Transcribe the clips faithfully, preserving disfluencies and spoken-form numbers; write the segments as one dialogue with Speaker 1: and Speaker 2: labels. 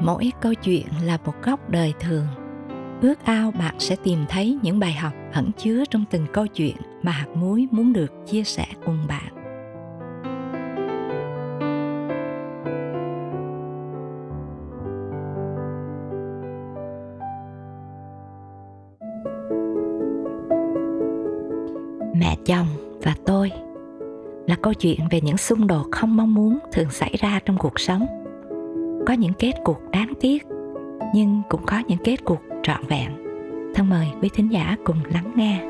Speaker 1: Mỗi câu chuyện là một góc đời thường. Ước ao bạn sẽ tìm thấy những bài học ẩn chứa trong từng câu chuyện mà hạt muối muốn được chia sẻ cùng bạn. Mẹ chồng và tôi là câu chuyện về những xung đột không mong muốn thường xảy ra trong cuộc sống. Có những kết cục đáng tiếc, nhưng cũng có những kết cục trọn vẹn. Thân mời quý thính giả cùng lắng nghe.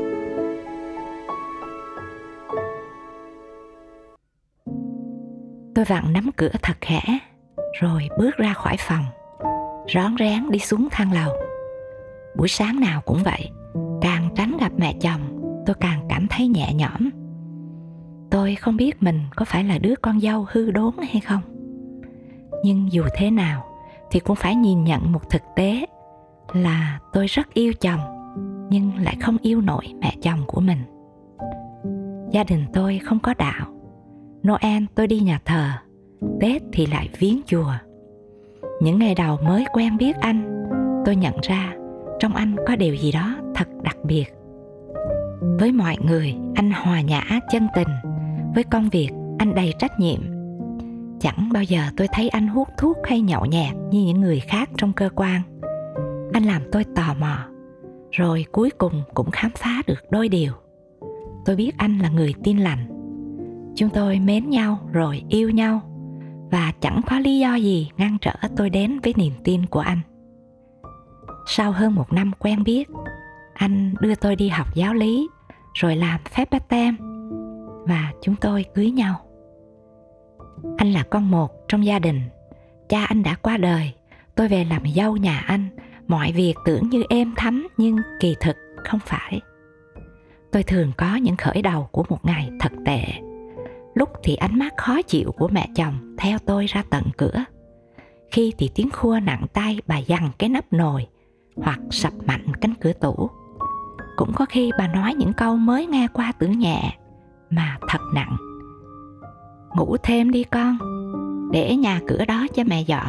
Speaker 1: Tôi vặn nắm cửa thật khẽ, rồi bước ra khỏi phòng, rón rén đi xuống thang lầu. Buổi sáng nào cũng vậy, càng tránh gặp mẹ chồng, tôi càng cảm thấy nhẹ nhõm. Tôi không biết mình có phải là đứa con dâu hư đốn hay không. Nhưng dù thế nào thì cũng phải nhìn nhận một thực tế là tôi rất yêu chồng, nhưng lại không yêu nổi mẹ chồng của mình. Gia đình tôi không có đạo. Noel tôi đi nhà thờ, Tết thì lại viếng chùa. Những ngày đầu mới quen biết anh, tôi nhận ra trong anh có điều gì đó thật đặc biệt. Với mọi người, anh hòa nhã chân tình. Với công việc, anh đầy trách nhiệm. Chẳng bao giờ tôi thấy anh hút thuốc hay nhậu nhẹt như những người khác trong cơ quan. Anh làm tôi tò mò, rồi cuối cùng cũng khám phá được đôi điều. Tôi biết anh là người tin lành. Chúng tôi mến nhau rồi yêu nhau, và chẳng có lý do gì ngăn trở tôi đến với niềm tin của anh. Sau hơn một năm quen biết, anh đưa tôi đi học giáo lý, rồi làm phép báp têm, và chúng tôi cưới nhau. Anh là con một trong gia đình. Cha anh đã qua đời. Tôi về làm dâu nhà anh. Mọi việc tưởng như êm thấm, nhưng kỳ thực không phải. Tôi thường có những khởi đầu của một ngày thật tệ. Lúc thì ánh mắt khó chịu của mẹ chồng theo tôi ra tận cửa. Khi thì tiếng khua nặng tay bà giằng cái nắp nồi, hoặc sập mạnh cánh cửa tủ. Cũng có khi bà nói những câu mới nghe qua tưởng nhẹ mà thật nặng. Ngủ thêm đi con, để nhà cửa đó cho mẹ dọn.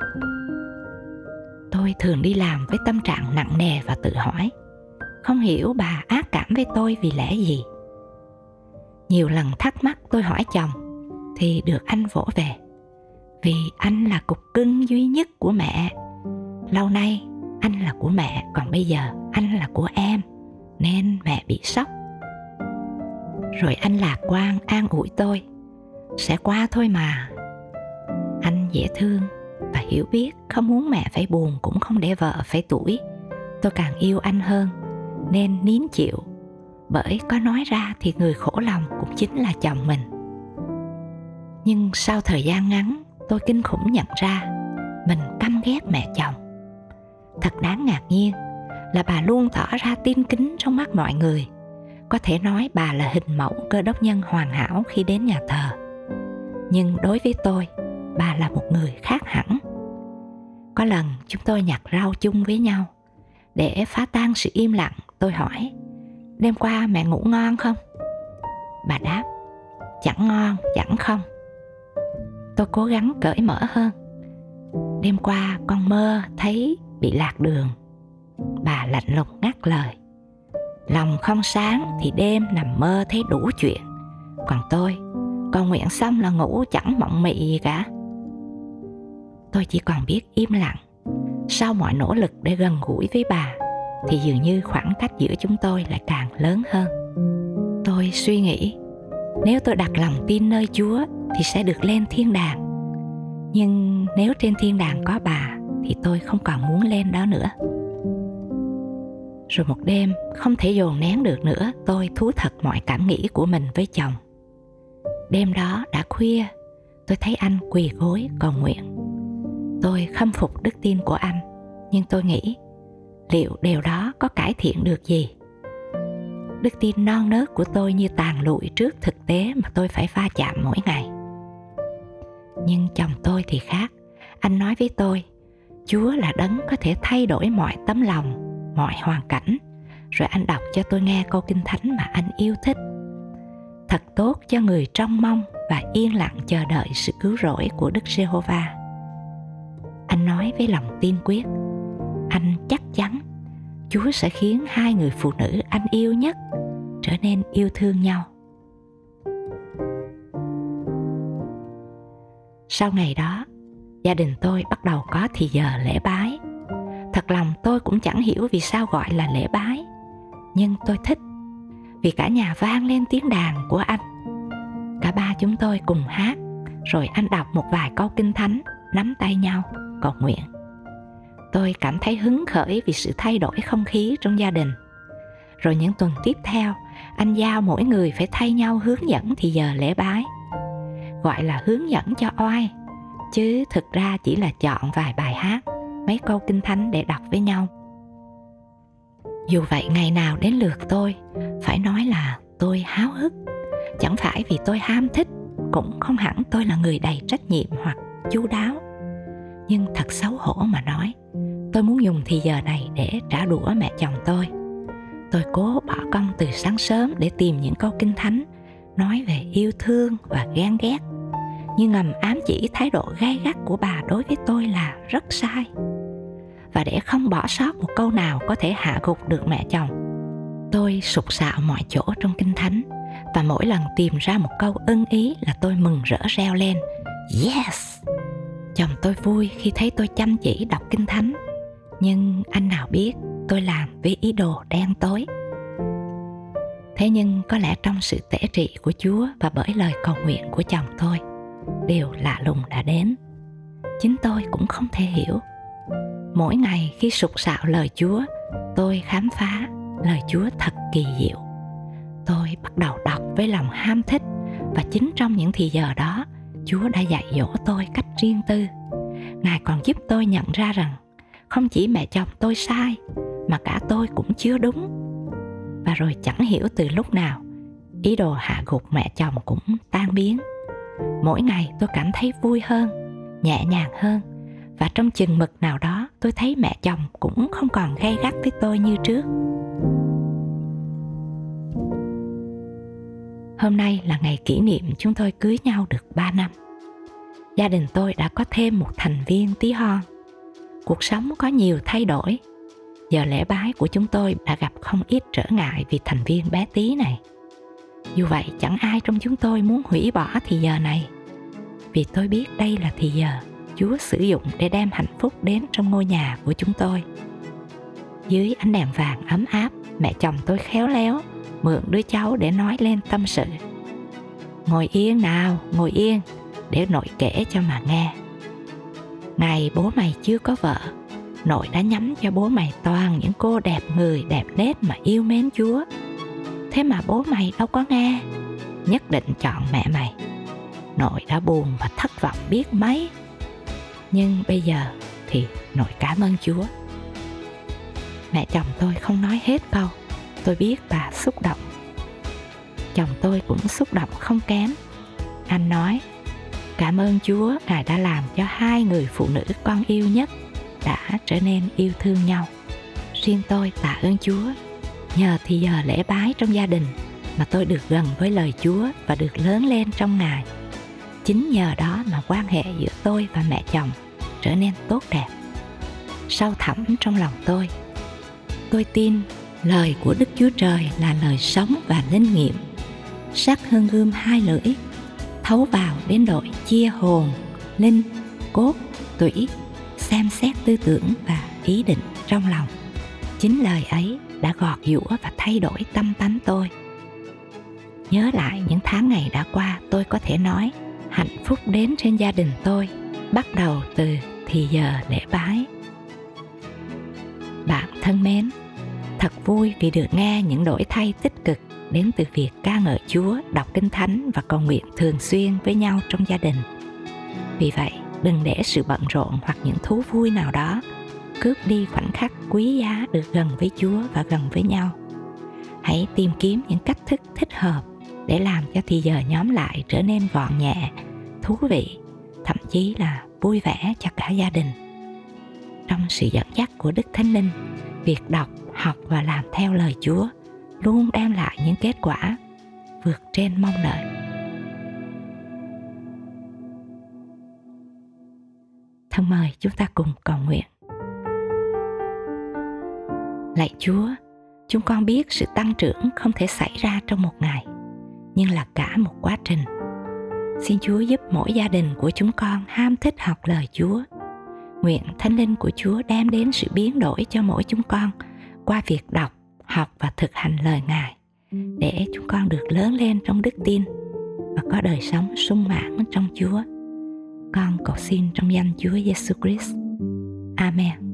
Speaker 1: Tôi thường đi làm với tâm trạng nặng nề và tự hỏi, không hiểu bà ác cảm với tôi vì lẽ gì. Nhiều lần thắc mắc tôi hỏi chồng, thì được anh vỗ về. Vì anh là cục cưng duy nhất của mẹ. Lâu nay anh là của mẹ, còn bây giờ anh là của em, nên mẹ bị sốc. Rồi anh lạc quan an ủi tôi, sẽ qua thôi mà. Anh dễ thương và hiểu biết, không muốn mẹ phải buồn, cũng không để vợ phải tủi. Tôi càng yêu anh hơn, nên nín chịu. Bởi có nói ra thì người khổ lòng cũng chính là chồng mình. Nhưng sau thời gian ngắn, tôi kinh khủng nhận ra mình căm ghét mẹ chồng. Thật đáng ngạc nhiên là bà luôn tỏ ra tin kính trong mắt mọi người. Có thể nói bà là hình mẫu cơ đốc nhân hoàn hảo khi đến nhà thờ. Nhưng đối với tôi, bà là một người khác hẳn. Có lần chúng tôi nhặt rau chung với nhau. Để phá tan sự im lặng, tôi hỏi, đêm qua mẹ ngủ ngon không? Bà đáp, chẳng ngon, chẳng không. Tôi cố gắng cởi mở hơn. Đêm qua con mơ thấy bị lạc đường. Bà lạnh lùng ngắt lời, lòng không sáng thì đêm nằm mơ thấy đủ chuyện. Còn tôi, con nguyện xong là ngủ chẳng mộng mị gì cả. Tôi chỉ còn biết im lặng. Sau mọi nỗ lực để gần gũi với bà, thì dường như khoảng cách giữa chúng tôi lại càng lớn hơn. Tôi suy nghĩ, nếu tôi đặt lòng tin nơi Chúa thì sẽ được lên thiên đàng. Nhưng nếu trên thiên đàng có bà thì tôi không còn muốn lên đó nữa. Rồi một đêm, không thể dồn nén được nữa, tôi thú thật mọi cảm nghĩ của mình với chồng. Đêm đó đã khuya, tôi thấy anh quỳ gối cầu nguyện. Tôi khâm phục đức tin của anh, nhưng tôi nghĩ, liệu điều đó có cải thiện được gì? Đức tin non nớt của tôi như tàn lụi trước thực tế mà tôi phải va chạm mỗi ngày. Nhưng chồng tôi thì khác. Anh nói với tôi, Chúa là đấng có thể thay đổi mọi tấm lòng, mọi hoàn cảnh. Rồi anh đọc cho tôi nghe câu kinh thánh mà anh yêu thích. Thật tốt cho người trông mong và yên lặng chờ đợi sự cứu rỗi của Đức Giê-hô-va. Anh nói với lòng tin quyết, anh chắc chắn Chúa sẽ khiến hai người phụ nữ anh yêu nhất trở nên yêu thương nhau. Sau ngày đó, gia đình tôi bắt đầu có thì giờ lễ bái. Thật lòng tôi cũng chẳng hiểu vì sao gọi là lễ bái, nhưng tôi thích vì cả nhà vang lên tiếng đàn của anh. Cả ba chúng tôi cùng hát, rồi anh đọc một vài câu kinh thánh, nắm tay nhau cầu nguyện. Tôi cảm thấy hứng khởi vì sự thay đổi không khí trong gia đình. Rồi những tuần tiếp theo, anh giao mỗi người phải thay nhau hướng dẫn thì giờ lễ bái. Gọi là hướng dẫn cho oai, chứ thực ra chỉ là chọn vài bài hát, mấy câu kinh thánh để đọc với nhau. Dù vậy ngày nào đến lượt tôi, phải nói là tôi háo hức. Chẳng phải vì tôi ham thích, cũng không hẳn tôi là người đầy trách nhiệm hoặc chu đáo. Nhưng thật xấu hổ mà nói, tôi muốn dùng thì giờ này để trả đũa mẹ chồng tôi. Tôi cố bỏ công từ sáng sớm để tìm những câu kinh thánh nói về yêu thương và ghen ghét, nhưng ngầm ám chỉ thái độ gay gắt của bà đối với tôi là rất sai. Và để không bỏ sót một câu nào có thể hạ gục được mẹ chồng, tôi sục sạo mọi chỗ trong kinh thánh, và mỗi lần tìm ra một câu ưng ý là tôi mừng rỡ reo lên Yes! Chồng tôi vui khi thấy tôi chăm chỉ đọc kinh thánh, nhưng anh nào biết tôi làm với ý đồ đen tối. Thế nhưng có lẽ trong sự tể trị của Chúa và bởi lời cầu nguyện của chồng tôi, điều lạ lùng đã đến. Chính tôi cũng không thể hiểu. Mỗi ngày khi sục sạo lời Chúa, tôi khám phá lời Chúa thật kỳ diệu. Tôi bắt đầu đọc với lòng ham thích, và chính trong những thì giờ đó, Chúa đã dạy dỗ tôi cách riêng tư. Ngài còn giúp tôi nhận ra rằng không chỉ mẹ chồng tôi sai, mà cả tôi cũng chưa đúng. Và rồi chẳng hiểu từ lúc nào, ý đồ hạ gục mẹ chồng cũng tan biến. Mỗi ngày tôi cảm thấy vui hơn, nhẹ nhàng hơn, và trong chừng mực nào đó tôi thấy mẹ chồng cũng không còn gay gắt với tôi như trước. Hôm nay là ngày kỷ niệm chúng tôi cưới nhau được ba năm. Gia đình tôi đã có thêm một thành viên tí hon. Cuộc sống có nhiều thay đổi. Giờ lễ bái của chúng tôi đã gặp không ít trở ngại vì thành viên bé tí này. Dù vậy chẳng ai trong chúng tôi muốn hủy bỏ thì giờ này, vì tôi biết đây là thì giờ Chúa sử dụng để đem hạnh phúc đến trong ngôi nhà của chúng tôi. Dưới ánh đèn vàng ấm áp, mẹ chồng tôi khéo léo mượn đứa cháu để nói lên tâm sự. Ngồi yên nào, ngồi yên, để nội kể cho mà nghe. Ngày bố mày chưa có vợ, nội đã nhắm cho bố mày toàn những cô đẹp người đẹp nết mà yêu mến Chúa. Thế mà bố mày đâu có nghe, nhất định chọn mẹ mày. Nội đã buồn và thất vọng biết mấy. Nhưng bây giờ thì nội cảm ơn Chúa. Mẹ chồng tôi không nói hết câu. Tôi biết bà xúc động. Chồng tôi cũng xúc động không kém. Anh nói, cảm ơn Chúa, Ngài đã làm cho hai người phụ nữ con yêu nhất đã trở nên yêu thương nhau. Riêng tôi tạ ơn Chúa, nhờ thì giờ lễ bái trong gia đình mà tôi được gần với lời Chúa và được lớn lên trong Ngài. Chính nhờ đó mà quan hệ giữa tôi và mẹ chồng trở nên tốt đẹp. Sâu thẳm trong lòng tôi, tôi tin lời của Đức Chúa Trời là lời sống và linh nghiệm, sắc hơn gươm hai lưỡi, thấu vào đến độ chia hồn, linh, cốt, tủy, xem xét tư tưởng và ý định trong lòng. Chính lời ấy đã gọt giũa và thay đổi tâm tánh tôi. Nhớ lại những tháng ngày đã qua, tôi có thể nói hạnh phúc đến trên gia đình tôi bắt đầu từ thì giờ lễ bái. Bạn thân mến, thật vui vì được nghe những đổi thay tích cực đến từ việc ca ngợi Chúa, đọc kinh thánh và cầu nguyện thường xuyên với nhau trong gia đình. Vì vậy, đừng để sự bận rộn hoặc những thú vui nào đó cướp đi khoảnh khắc quý giá được gần với Chúa và gần với nhau. Hãy tìm kiếm những cách thức thích hợp để làm cho thì giờ nhóm lại trở nên gọn nhẹ, thú vị, thậm chí là vui vẻ cho cả gia đình. Trong sự dẫn dắt của Đức Thánh Linh, việc đọc, học và làm theo lời Chúa luôn đem lại những kết quả vượt trên mong đợi. Thân thân mời chúng ta cùng cầu nguyện. Lạy Chúa, chúng con biết sự tăng trưởng không thể xảy ra trong một ngày, nhưng là cả một quá trình. Xin Chúa giúp mỗi gia đình của chúng con ham thích học lời Chúa. Nguyện Thánh Linh của Chúa đem đến sự biến đổi cho mỗi chúng con qua việc đọc, học và thực hành lời Ngài, để chúng con được lớn lên trong đức tin và có đời sống sung mãn trong Chúa. Con cầu xin trong danh Chúa Giêsu Christ. Amen.